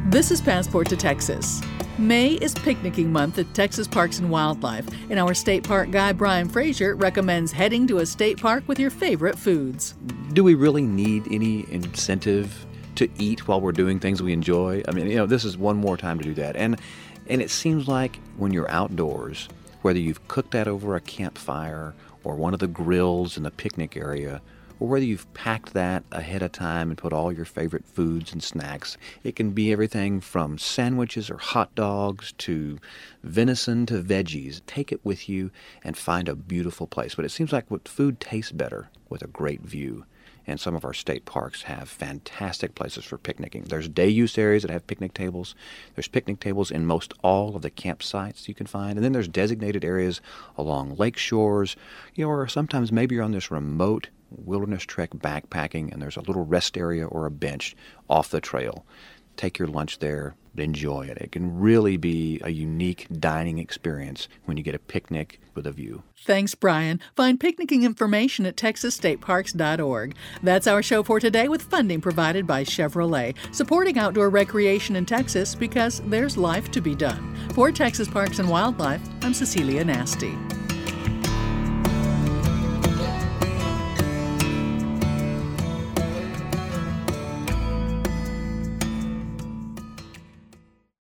This is Passport to Texas. May is picnicking month at Texas Parks and Wildlife, and our state park guy Brian Frazier recommends heading to a state park with your favorite foods. Do we really need any incentive to eat while we're doing things we enjoy? I mean, this is one more time to do that. And it seems like when you're outdoors, whether you've cooked that over a campfire or one of the grills in the picnic area, or whether you've packed that ahead of time and put all your favorite foods and snacks, it can be everything from sandwiches or hot dogs to venison to veggies. Take it with you and find a beautiful place. But it seems like food tastes better with a great view. And some of our state parks have fantastic places for picnicking. There's day-use areas that have picnic tables. There's picnic tables in most all of the campsites you can find. And then there's designated areas along lake shores, or sometimes maybe you're on this remote wilderness trek backpacking and there's a little rest area or a bench off the trail. Take your lunch there, enjoy it. It can really be a unique dining experience when you get a picnic with a view. Thanks, Brian. Find picnicking information at texasstateparks.org. That's our show for today, with funding provided by Chevrolet, supporting outdoor recreation in Texas because there's life to be done. For Texas Parks and Wildlife, I'm Cecilia Nasty.